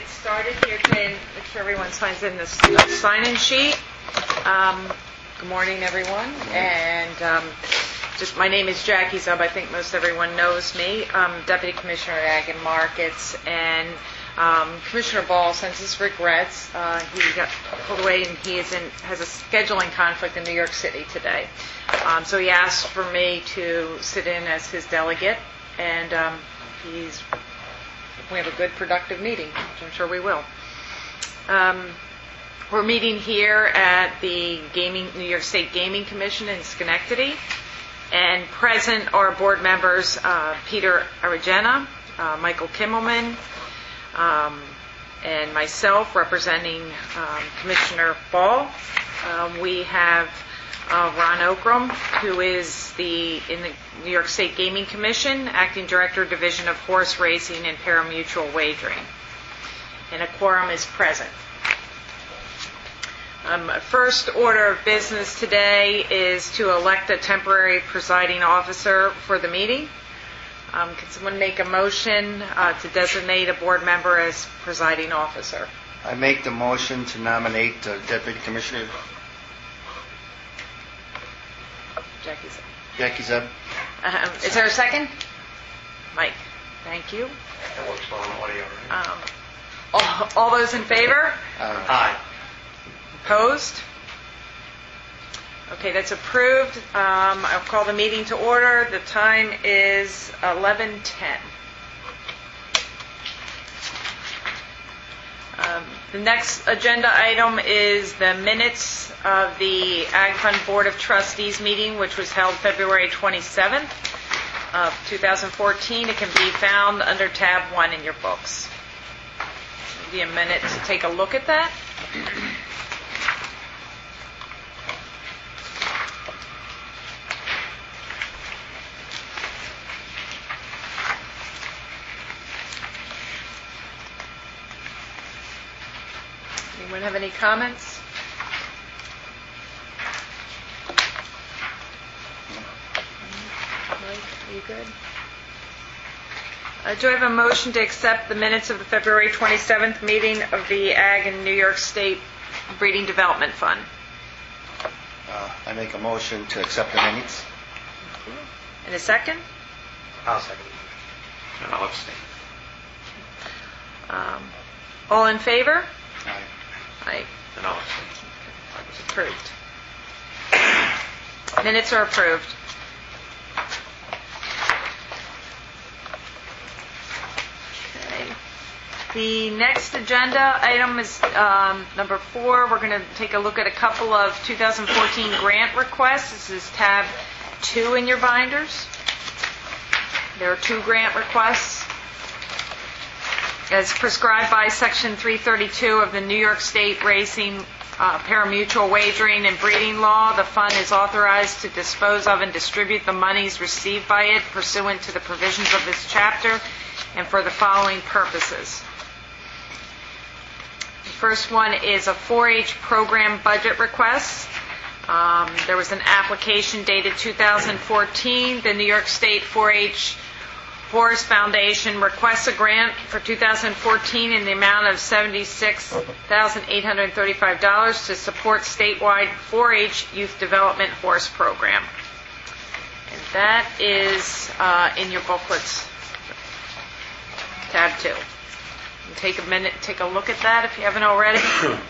Started here today. Make sure everyone signs in this sign-in sheet. Good morning, everyone. And just my name is Jackie Zub. I think most everyone knows me. I'm Deputy Commissioner at Ag and Markets. And Commissioner Ball sends his regrets. He got pulled away and he has a scheduling conflict in New York City today. So he asked for me to sit in as his delegate. And we have a good, productive meeting, which I'm sure we will. We're meeting here at the New York State Gaming Commission in Schenectady, and present are board members Peter Arigena, Michael Kimmelman, and myself representing Commissioner Ball. We have Ron Okram, who is in the New York State Gaming Commission, Acting Director, Division of Horse Racing and Pari-Mutuel Wagering. And a quorum is present. First order of business today is to elect a temporary presiding officer for the meeting. Can someone make a motion to designate a board member as presiding officer? I make the motion to nominate Deputy Commissioner Jackie Zeb. Is there a second? Mike. Thank you. That works well on audio. All those in favor? Aye. Opposed? Okay, that's approved. I'll call the meeting to order. The time is 11:10. The next agenda item is the minutes of the Ag Fund Board of Trustees meeting, which was held February 27th of 2014. It can be found under tab 1 in your books. Give you a minute to take a look at that. Anyone have any comments? Mike, are you good? Do I have a motion to accept the minutes of the February 27th meeting of the Ag and New York State Breeding Development Fund? I make a motion to accept the minutes. And a second? I'll second. And I'll abstain. All in favor? Aye. Aye. And I'll abstain. It's approved. Minutes are approved. Okay. The next agenda item is number 4. We're going to take a look at a couple of 2014 grant requests. This is tab 2 in your binders. There are 2 grant requests. As prescribed by Section 332 of the New York State Racing Pari-Mutuel Wagering and Breeding Law, the fund is authorized to dispose of and distribute the monies received by it pursuant to the provisions of this chapter and for the following purposes. The first one is a 4-H program budget request. There was an application dated 2014. The New York State 4-H Horse Foundation requests a grant for 2014 in the amount of $76,835 to support statewide 4-H youth development horse program. And that is in your booklets, tab 2. And take a minute, take a look at that if you haven't already.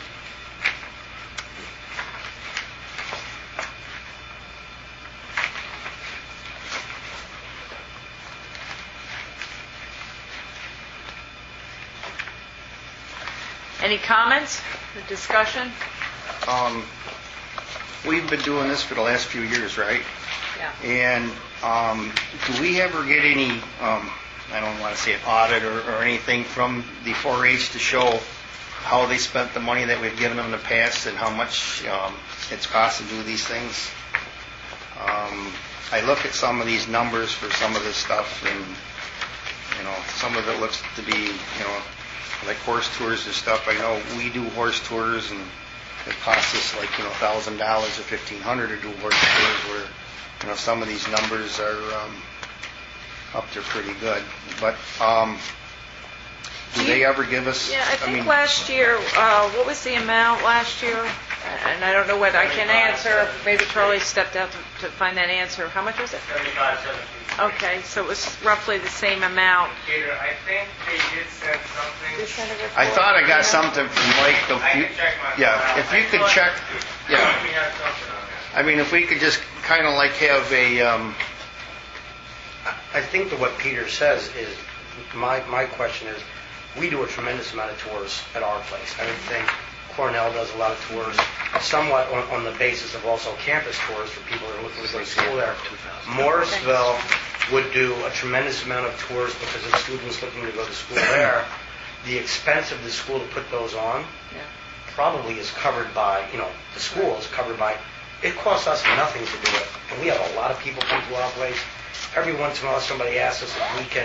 Any comments or discussion? We've been doing this for the last few years, right? Yeah. And do we ever get any, I don't want to say an audit or anything from the 4-H to show how they spent the money that we've given them in the past and how much it's cost to do these things? I look at some of these numbers for some of this stuff, and some of it looks to be, like horse tours and stuff. I know we do horse tours, and it costs us like $1,000 or $1,500 to do horse tours. Where some of these numbers are up there pretty good. But Do they ever give us? Yeah, I think last year, what was the amount last year? And I don't know whether I can answer. Maybe Charlie stepped out to find that answer. How much was it? 75, 17. Okay, so it was roughly the same amount. Peter, I think they did send something. Did you send a report? I thought I got something from Mike. I can check my Yeah, file. if you could check. We Yeah, had something on that. I mean, if we could just kind of like have a. I think that what Peter says is, my question is, we do a tremendous amount of tours at our place. I would think Cornell does a lot of tours, somewhat on the basis of also campus tours for people that are looking to go to school there. Morrisville would do a tremendous amount of tours because of students looking to go to school there. The expense of the school to put those on probably is covered by, the school is covered by, it costs us nothing to do it. And we have a lot of people come to our place. Every once in a while somebody asks us if we can,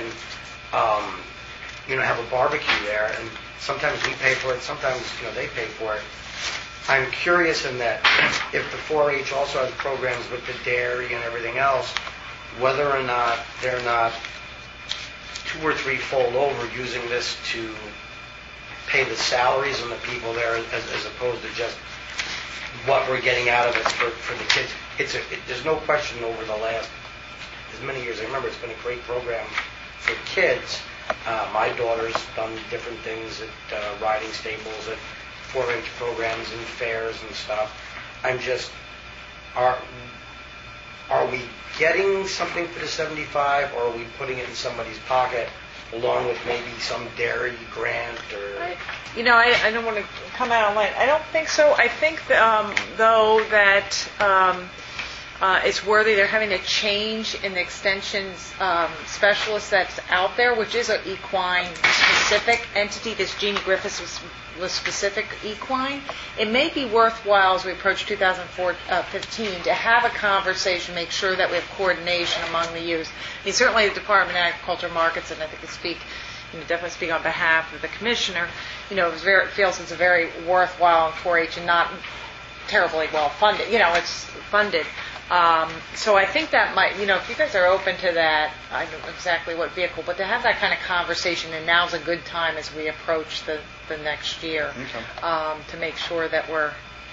have a barbecue there, and sometimes we pay for it, sometimes, they pay for it. I'm curious in that if the 4-H also has programs with the dairy and everything else, whether or not they're not 2 or 3 fold over using this to pay the salaries on the people there as opposed to just what we're getting out of it for the kids. There's no question over the last as many years. I remember it's been a great program for kids. My daughter's done different things at riding stables, at 4-H programs and fairs and stuff. I'm just, are we getting something for the 75, or are we putting it in somebody's pocket along with maybe some dairy grant or? I don't want to come out on line. I don't think so. I think, though, that it's worthy. They're having a change in the extensions specialist that's out there, which is an equine-specific entity. This Jeannie Griffiths was specific equine. It may be worthwhile as we approach 2015 to have a conversation, make sure that we have coordination among the youth. I mean, certainly the Department of Agriculture Markets, and I think definitely speak on behalf of the commissioner, feels it's a very worthwhile 4-H and not terribly well funded. It's funded. So I think that might, if you guys are open to that, I don't know exactly what vehicle, but to have that kind of conversation, and now's a good time as we approach the next year, to make sure that we're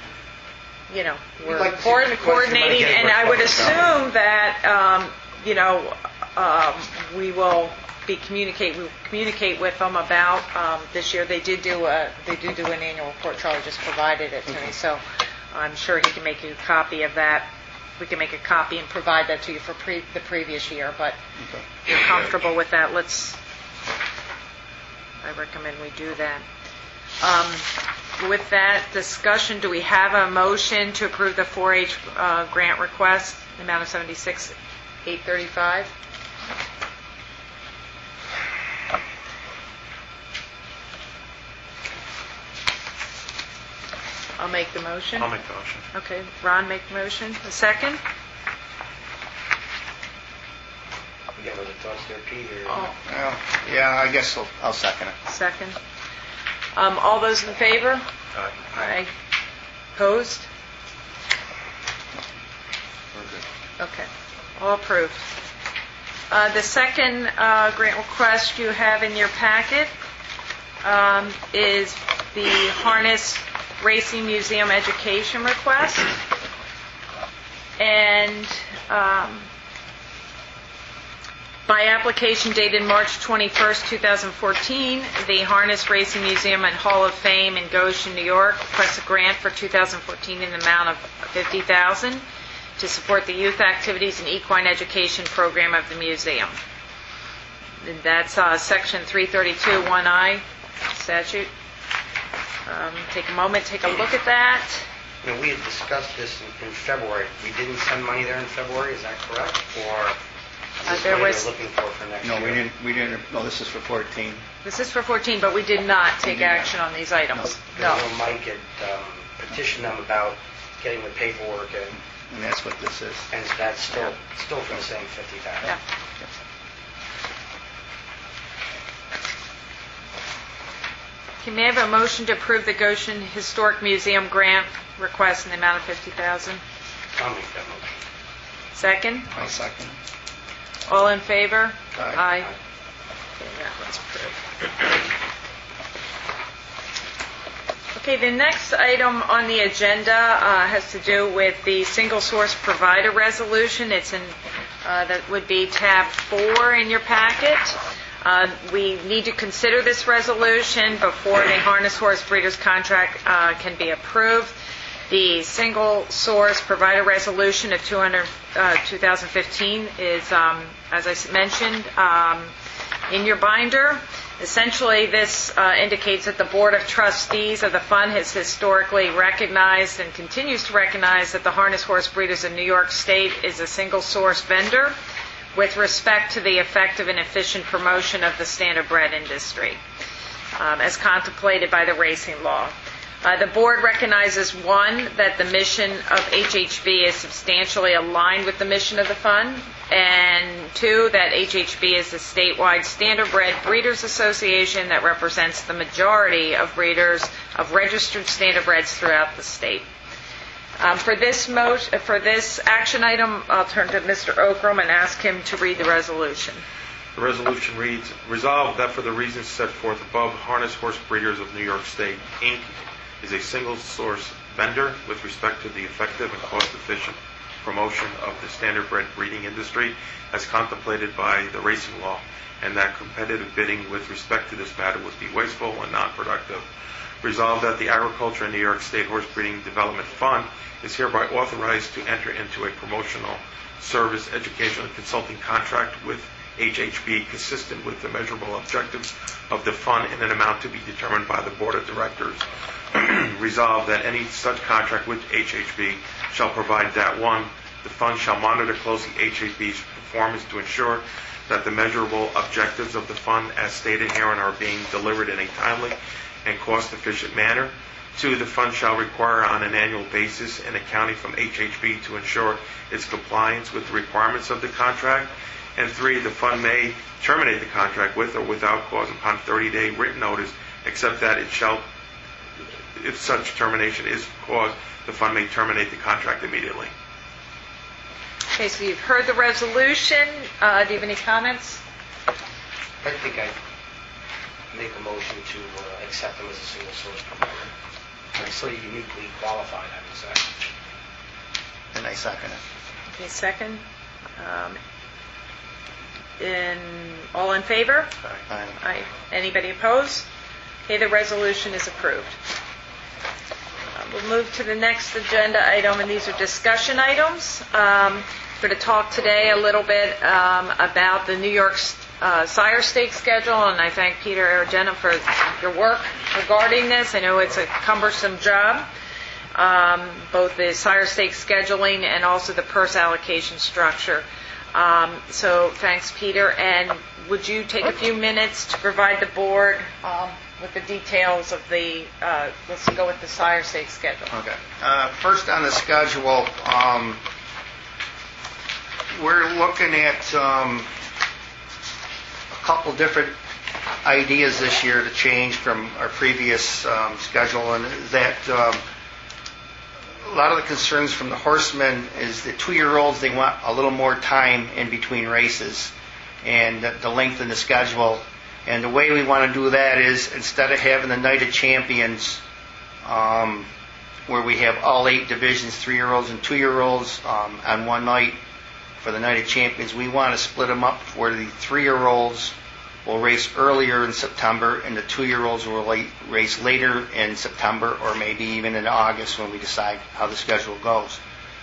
coordinating, and I would assume that, we will communicate with them about this year. They do do an annual report. Charlie just provided it to me, so I'm sure he can make you a copy of that. We can make a copy and provide that to you for the previous year, but if you're comfortable with that, I recommend we do that. With that discussion, do we have a motion to approve the 4-H grant request, the amount of $76,835? I'll make the motion. I'll make the motion. Okay, Ron make the motion. A second? You got other thoughts there, Peter? Oh. Well, yeah, I guess I'll second it. Second. All those in favor? Aye. Opposed? We're good. Okay. All approved. The second grant request you have in your packet is the Harness Racing Museum education request. And by application dated March 21st, 2014, the Harness Racing Museum and Hall of Fame in Goshen, New York requests a grant for 2014 in the amount of $50,000 to support the youth activities and equine education program of the museum. And that's Section 332(1)(I) statute. Take a moment, take a look at that. We had discussed this in February. We didn't send money there in February, is that correct? Or is this money we're looking for next year? No, we didn't. No, this is for 14. This is for 14, but we did not take action on these items. No. Mike had petitioned them about getting the paperwork in. And that's what this is. And that's still for the same $50,000. Yeah. Can we have a motion to approve the Goshen Historic Museum grant request in the amount of $50,000? I'll make that motion. Second? I'll second. All in favor? Aye. Okay, That one's approved. Okay, the next item on the agenda has to do with the single source provider resolution. It's in that would be tab 4 in your packet. We need to consider this resolution before the harness horse breeders contract can be approved. The single source provider resolution of 2015 is, as I mentioned, in your binder. Essentially, this indicates that the Board of Trustees of the fund has historically recognized and continues to recognize that the Harness Horse Breeders of New York State is a single source vendor with respect to the effective and efficient promotion of the standardbred industry, as contemplated by the racing law. The board recognizes, one, that the mission of HHB is substantially aligned with the mission of the fund, and two, that HHB is a statewide standardbred breeders association that represents the majority of breeders of registered standardbreds throughout the state. For this action item, I'll turn to Mr. Okram and ask him to read the resolution. The resolution reads, resolved that for the reasons set forth above, Harness Horse Breeders of New York State, Inc. is a single source vendor with respect to the effective and cost-efficient promotion of the standardbred breeding industry as contemplated by the racing law, and that competitive bidding with respect to this matter would be wasteful and non-productive. Resolved that the Agriculture and New York State Horse Breeding Development Fund is hereby authorized to enter into a promotional service, educational, and consulting contract with HHB consistent with the measurable objectives of the fund in an amount to be determined by the Board of Directors. Resolved that any such contract with HHB shall provide that, one, the fund shall monitor closely HHB's performance to ensure that the measurable objectives of the fund as stated herein are being delivered in a timely and cost-efficient manner. Two, the fund shall require on an annual basis an accounting from HHB to ensure its compliance with the requirements of the contract. And three, the fund may terminate the contract with or without cause upon 30-day written notice, except that it shall, if such termination is caused, the fund may terminate the contract immediately. Okay, so you've heard the resolution. Do you have any comments? I think I make a motion to accept them as a single source provider. They're so uniquely qualified, I would say. And I second it. Okay, second. All in favor? Aye. Aye. Anybody opposed? Okay, the resolution is approved. We'll move to the next agenda item, and these are discussion items. We're going to talk today a little bit about the New York Sire Stakes schedule, and I thank Peter Aragena for your work regarding this. I know it's a cumbersome job, both the Sire Stakes scheduling and also the purse allocation structure. So thanks, Peter. And would you take a few minutes to provide the board with the details of the, let's go with the Sire Stakes schedule. Okay. First on the schedule, we're looking at a couple different ideas this year to change from our previous schedule, and that a lot of the concerns from the horsemen is the 2-year-olds, they want a little more time in between races and the length in the schedule. And the way we want to do that is, instead of having the Night of Champions, where we have all 8 divisions, 3-year-olds and 2-year-olds, on one night for the Night of Champions, we want to split them up where the 3-year-olds will race earlier in September and the 2-year-olds will race later in September, or maybe even in August when we decide how the schedule goes.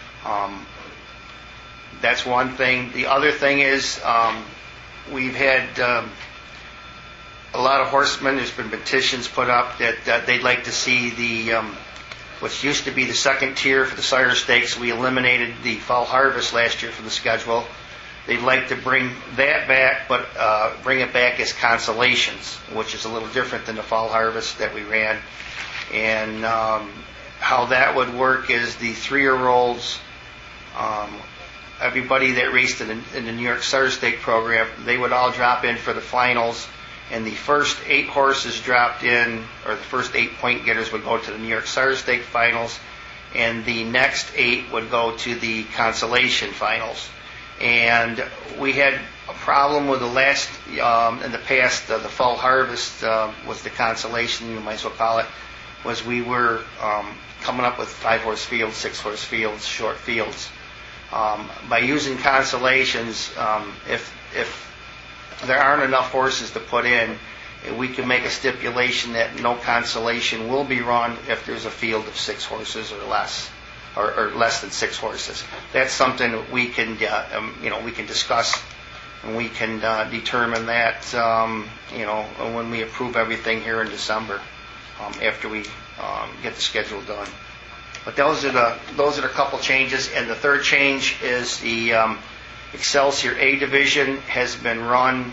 That's one thing. The other thing is, we've had a lot of horsemen, there's been petitions put up that they'd like to see the what used to be the second tier for the Sire Stakes. We eliminated the Fall Harvest last year from the schedule. They'd like to bring that back, but bring it back as consolations, which is a little different than the Fall Harvest that we ran. And how that would work is the 3-year-olds, everybody that raced in the New York Sire Stake program, they would all drop in for the finals. And the first 8 horses dropped in, or the first 8 point getters would go to the New York Sire Stake finals, and the next 8 would go to the consolation finals. And we had a problem with the last, in the past, the fall harvest was the consolation, you might as well call it, was we were coming up with 5-horse fields, 6-horse fields, short fields. By using consolations, if there aren't enough horses to put in, we can make a stipulation that no consolation will be run if there's a field of 6 horses or less, or less than 6 horses. That's something that we can, we can discuss, and we can determine that, when we approve everything here in December, after we get the schedule done. But those are the couple changes, and the third change is the Excelsior A division has been run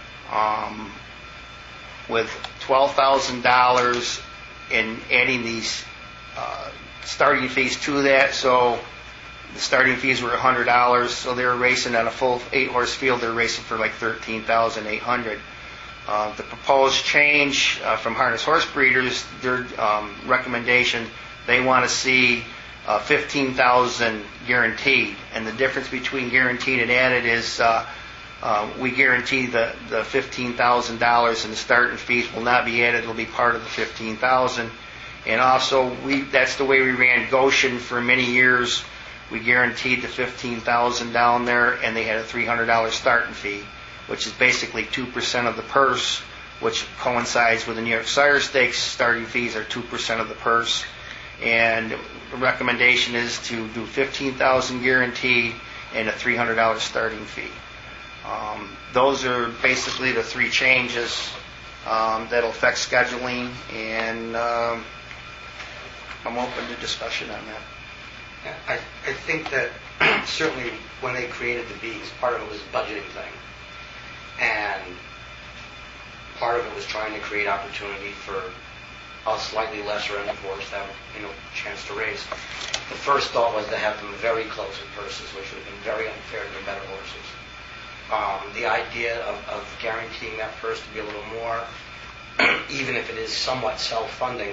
with $12,000 in adding these starting fees to that. So the starting fees were $100, so they were racing on a full 8-horse field. They're racing for like $13,800. The proposed change from Harness Horse Breeders, their recommendation, they want to see $15,000 guaranteed, and the difference between guaranteed and added is we guarantee the $15,000, and the starting fees will not be added; it'll be part of the $15,000. And also, that's the way we ran Goshen for many years. We guaranteed the $15,000 down there, and they had a $300 starting fee, which is basically 2% of the purse, which coincides with the New York Sire Stakes. Starting fees are 2% of the purse. And the recommendation is to do $15,000 guaranteed and a $300 starting fee. Those are basically the 3 changes that'll affect scheduling, and I'm open to discussion on that. I think that certainly when they created the Bs, part of it was a budgeting thing, and part of it was trying to create opportunity for a slightly lesser end of horse to have a chance to race. The first thought was to have them very close in purses, which would have been very unfair to the better horses. The idea of guaranteeing that purse to be a little more, even if it is somewhat self-funding,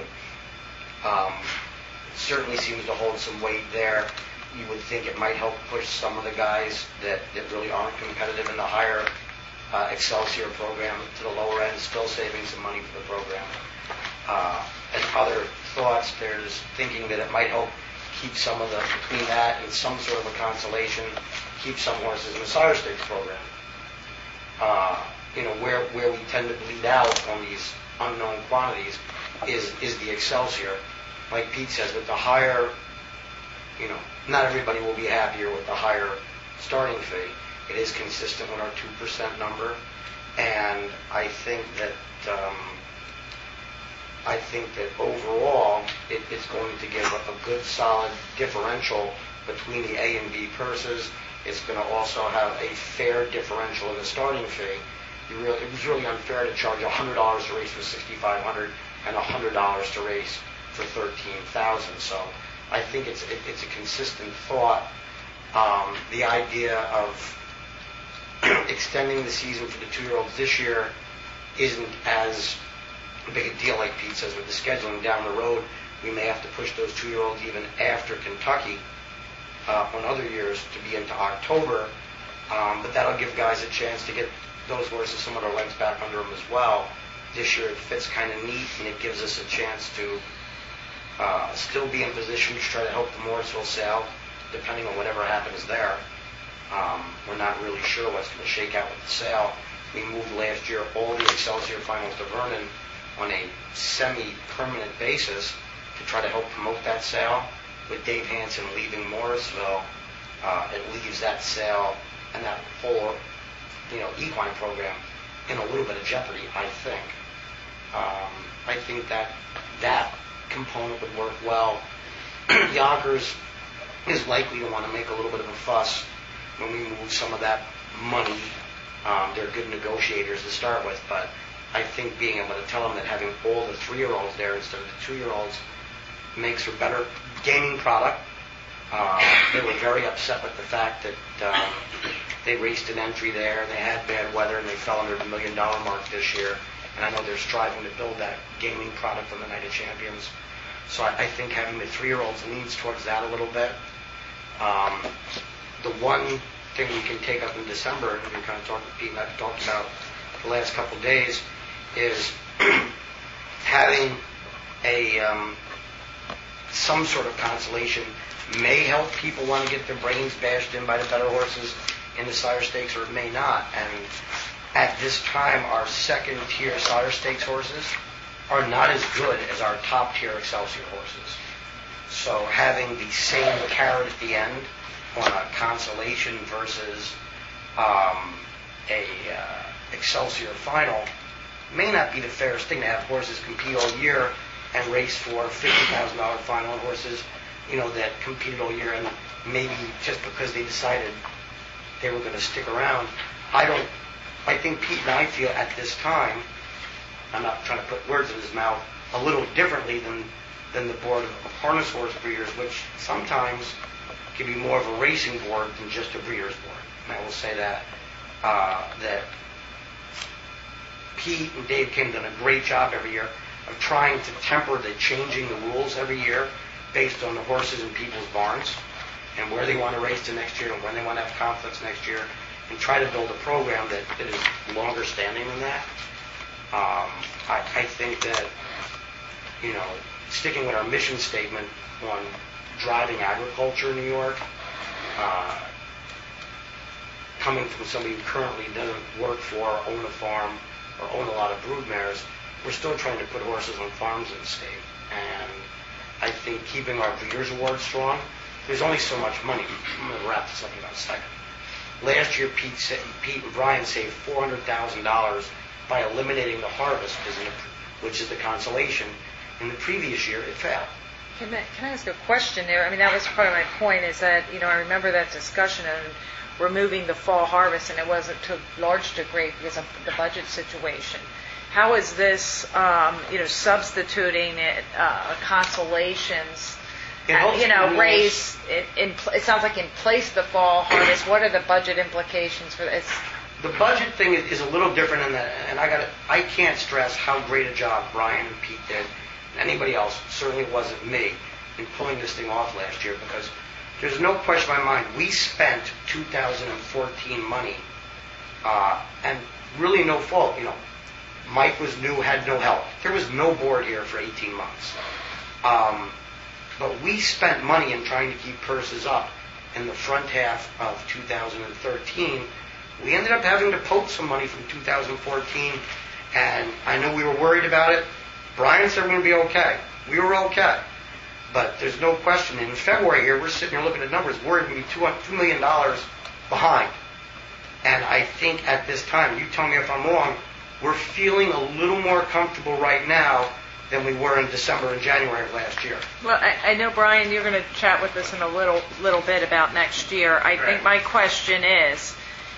certainly seems to hold some weight there. You would think it might help push some of the guys that really aren't competitive in the higher Excelsior program to the lower end, still saving some money for the program. And other thoughts, there's thinking that it might help keep some of between that and some sort of a consolation, keep some horses in the Sire Stakes program. Where we tend to bleed out on these unknown quantities is the Excelsior. Like Pete says, with the higher, not everybody will be happier with the higher starting fee. It is consistent with our 2% number, and I think that overall it's going to give a good solid differential between the A and B purses. It's going to also have a fair differential in the starting fee. It was really unfair to charge $100 to race for $6,500 and $100 to race for $13,000. So I think it's a consistent thought. The idea of extending the season for the 2-year-olds this year isn't as big a deal, like Pete says, with the scheduling down the road. We may have to push those 2-year-olds even after Kentucky on other years to be into October, but that'll give guys a chance to get those horses some of their legs back under them as well. This year it fits kind of neat, and it gives us a chance to still be in position to try to help the Morrisville sale, depending on whatever happens there. We're not really sure what's going to shake out with the sale. We moved last year all the Excelsior finals to Vernon on a semi-permanent basis to try to help promote that sale. With Dave Hansen leaving Morrisville, it leaves that sale and that whole, equine program in a little bit of jeopardy, I think. I think that component would work well. Yonkers is likely to want to make a little bit of a fuss when we move some of that money. They're good negotiators to start with, but I think being able to tell them that having all the 3-year-olds there instead of the 2-year-olds makes for better gaming product. They were very upset with the fact that they raced an entry there, and they had bad weather, and they fell under the $1 million mark this year. And I know they're striving to build that gaming product on the Night of Champions. So I think having the 3-year-olds leans towards that a little bit. The one thing we can take up in December, and we kind of Pete and I've talked about the last couple of days, is having some sort of consolation may help people want to get their brains bashed in by the better horses in the sire stakes, or it may not. And at this time, our second tier sire stakes horses are not as good as our top tier Excelsior horses. So having the same carrot at the end on a consolation versus Excelsior final may not be the fairest thing, to have horses compete all year and race for $50,000 final, and horses, that competed all year and maybe just because they decided they were going to stick around. I think Pete and I feel at this time, I'm not trying to put words in his mouth, a little differently than the board of harness horse breeders, which sometimes can be more of a racing board than just a breeder's board. And I will say that Pete and Dave Kim done a great job every year of trying to temper the changing the rules every year based on the horses in people's barns and where they want to race to next year and when they want to have conflicts next year, and try to build a program that is longer standing than that. I think that, sticking with our mission statement on driving agriculture in New York, coming from somebody who currently doesn't work for, own a farm, or own a lot of brood mares, we're still trying to put horses on farms in the state. And I think keeping our Breeders' Award strong, there's only so much money. I'm going to wrap this up in about a second. Last year, Pete and Brian saved $400,000 by eliminating the harvest, which is the consolation. In the previous year, it failed. Can I ask a question there? I mean, that was part of my point, is that, I remember that discussion of removing the fall harvest, and it wasn't to a large degree because of the budget situation. How is this, substituting it, consolations, raise, it sounds like in place the fall harvest. What are the budget implications for this? The budget thing is a little different in that, and I can't stress how great a job Brian and Pete did, and anybody else, certainly it wasn't me, in pulling this thing off last year, because there's no question in my mind, we spent 2014 money, and really no fault, Mike was new, had no help. There was no board here for 18 months. But we spent money in trying to keep purses up in the front half of 2013. We ended up having to poach some money from 2014, and I know we were worried about it. Brian said we're going to be okay. We were okay. But there's no question. In February here, we're sitting here looking at numbers. We're going to be $2 million behind. And I think at this time, you tell me if I'm wrong, we're feeling a little more comfortable right now than we were in December and January of last year. Well, I know, Brian, you're going to chat with us in a little bit about next year. I think my question is,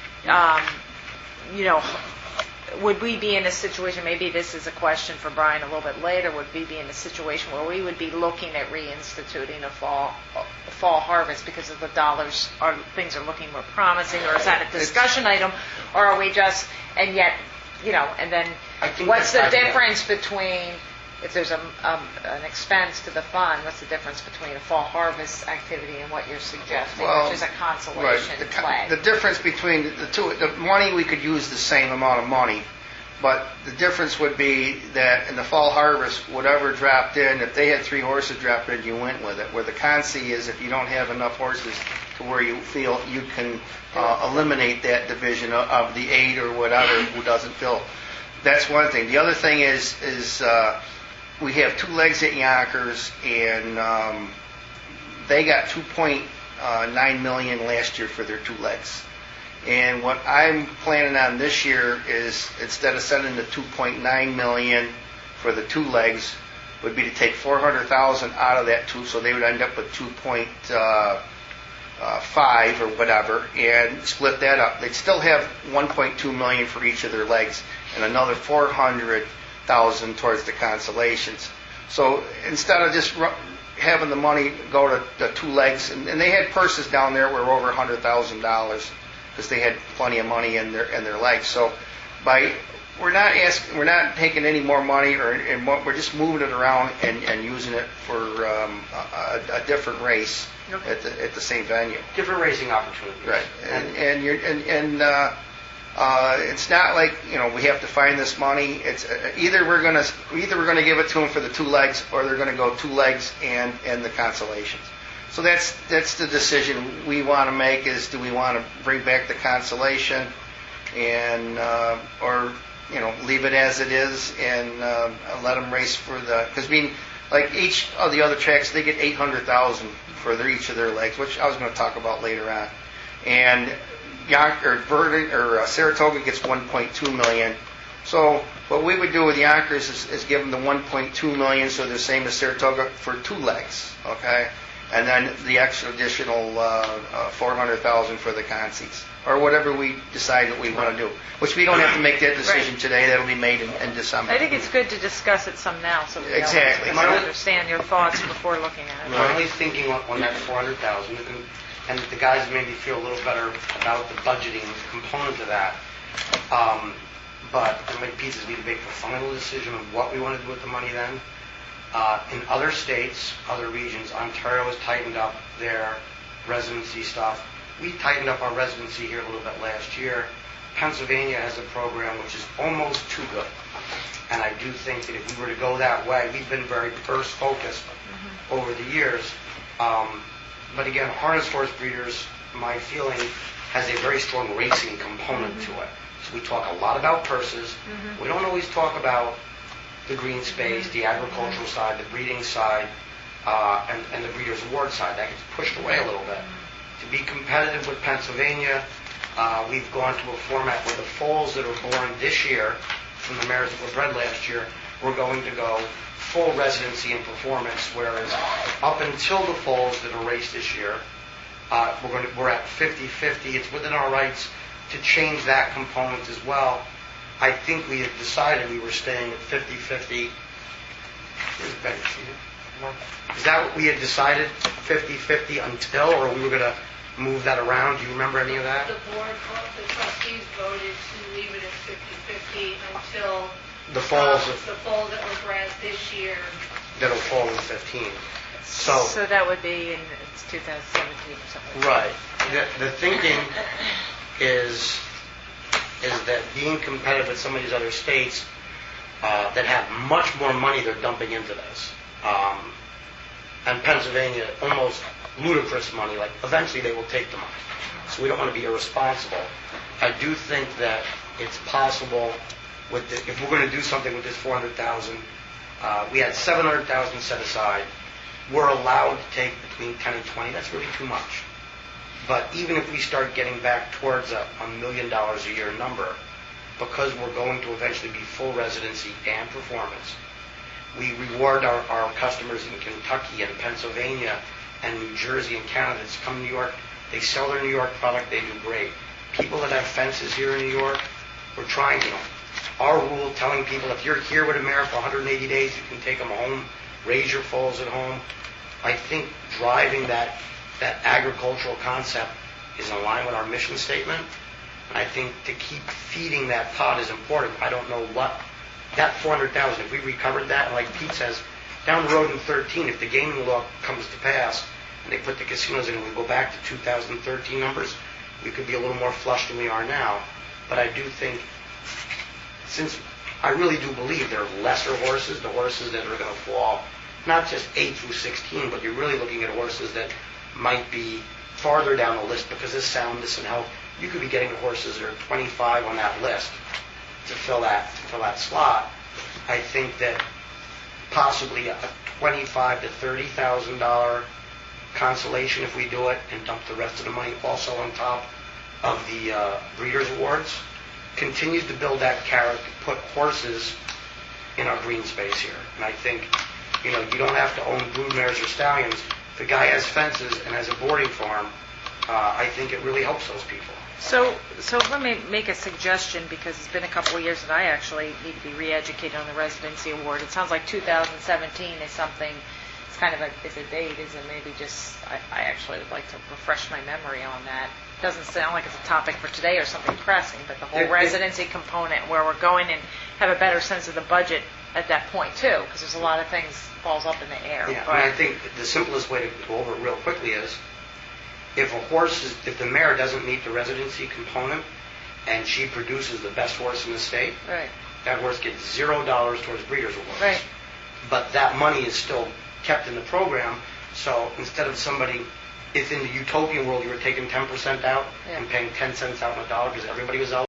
would we be in a situation, maybe this is a question for Brian a little bit later, would we be in a situation where we would be looking at reinstituting a fall harvest because of the dollars, or things are looking more promising, or is that a discussion item, or are we just, and yet, and then what's the difference between, if there's an expense to the fund, what's the difference between a fall harvest activity and what you're suggesting, which is a consolation play? The difference between the two, the money, we could use the same amount of money, but the difference would be that in the fall harvest, whatever dropped in, if they had 3 horses drop in, you went with it. Where the consi is, if you don't have enough horses to where you feel you can eliminate that division of the 8 or whatever who doesn't fill. That's one thing. The other thing is we have 2 legs at Yonkers, and they got $2.9 million last year for their 2 legs. And what I'm planning on this year is, instead of sending the $2.9 million for the 2 legs, would be to take $400,000 out of that 2, so they would end up with 2.5 or whatever, and split that up. They'd still have $1.2 million for each of their legs, and another $400,000 towards the consolations. So instead of just having the money go to the 2 legs, and they had purses down there were over $100,000 because they had plenty of money in their legs. So by we're not taking any more money, we're just moving it around and using it for a different race Okay. at the same venue. Different racing opportunities. Right, and it's not like we have to find this money. It's either we're gonna give it to them for the 2 legs, or they're gonna go 2 legs and the consolations. So that's the decision we want to make: is do we want to bring back the consolation and or leave it as it is and let them race for because like each of the other tracks, they get $800,000 for each of their legs, which I was going to talk about later on. And Saratoga gets $1.2 million. So what we would do with Yonkers is give them the $1.2 million, so they're the same as Saratoga for 2 legs, okay? And then the extra additional $400,000 for the consies, or whatever we decide that we want to do. Which we don't have to make that decision today. That'll be made in December. I think it's good to discuss it some now, so we Exactly. understand your thoughts before looking at it. My only thinking on that $400,000, and the guys made me feel a little better about the budgeting component of that. But my pieces need to make the final decision of what we want to do with the money then. In other states, other regions, Ontario has tightened up their residency stuff. We tightened up our residency here a little bit last year. Pennsylvania has a program which is almost too good. And I do think that if we were to go that way, we've been very purse focused over the years. But again, harness horse breeders, my feeling, has a very strong racing component to it. So we talk a lot about purses. We don't always talk about the green space, the agricultural side, the breeding side, and the Breeders' Award side. That gets pushed away a little bit. To be competitive with Pennsylvania, we've gone to a format where the foals that are born this year from the mares that were bred last year, we're going to go full residency and performance, whereas up until the foals that are raced this year, we're at 50-50. It's within our rights to change that component as well. I think we had decided we were staying at 50-50. Is that what we had decided, 50-50 until, or we were going to move that around? Do you remember any of that? The trustees voted to leave it at 50-50 until the foals that were bred this year. That'll fall in 15. So that would be in 2017 or something. Right. The thinking is that being competitive with some of these other states that have much more money they're dumping into this, and Pennsylvania, almost ludicrous money, like eventually they will take the money. So we don't want to be irresponsible. I do think that it's possible if we're going to do something with this $400,000, we had $700,000 set aside. We're allowed to take between 10 and 20. That's really too much. But even if we start getting back towards a $1 million a year number, because we're going to eventually be full residency and performance, we reward our customers in Kentucky and Pennsylvania and New Jersey and Canada that's come to New York. They sell their New York product. They do great. People that have fences here in New York, we're trying, our rule telling people if you're here with a mare for 180 days, you can take them home, raise your foals at home. I think driving that agricultural concept is in line with our mission statement. And I think to keep feeding that pot is important. I don't know what that $400,000, if we recovered that, and like Pete says, down the road in 13, if the gaming law comes to pass and they put the casinos in and we go back to 2013 numbers, we could be a little more flush than we are now. But I do think, since I really do believe there are lesser horses, the horses that are going to fall, not just 8 through 16, but you're really looking at horses that might be farther down the list because of soundness and health. You could be getting horses that are 25 on that list to fill that slot. I think that possibly a $25,000 to $30,000 consolation if we do it, and dump the rest of the money also on top of the Breeders' Awards, continues to build that carrot to put horses in our green space here. And I think, you don't have to own brood mares or stallions. If the guy has fences and has a boarding farm, I think it really helps those people. So let me make a suggestion, because it's been a couple of years that I actually need to be re-educated on the residency award. It sounds like 2017 is something, it's kind of a date, is it maybe just, I actually would like to refresh my memory on that. doesn't sound like it's a topic for today or something pressing, but the whole It- residency component where we're going and have a better sense of the budget at that point too, because there's a lot of things falls up in the air. Yeah, But- and I think the simplest way to go over it real quickly is, if the mare doesn't meet the residency component, and she produces the best horse in the state, Right, that horse gets $0 towards breeders' awards. right. But that money is still kept in the program, so instead of somebody, if in the utopian world you were taking 10% out Yeah. and paying 10 cents out on a dollar because everybody was out,